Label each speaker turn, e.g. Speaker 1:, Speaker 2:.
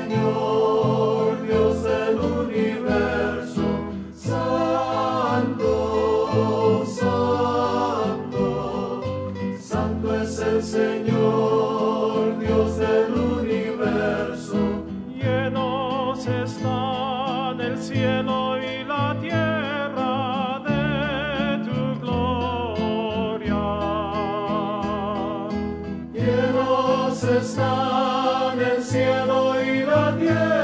Speaker 1: Señor, Dios del universo, santo, santo, santo es el Señor, Dios del universo.
Speaker 2: Llenos están el cielo y la tierra de tu gloria.
Speaker 1: Llenos están el cielo y la tierra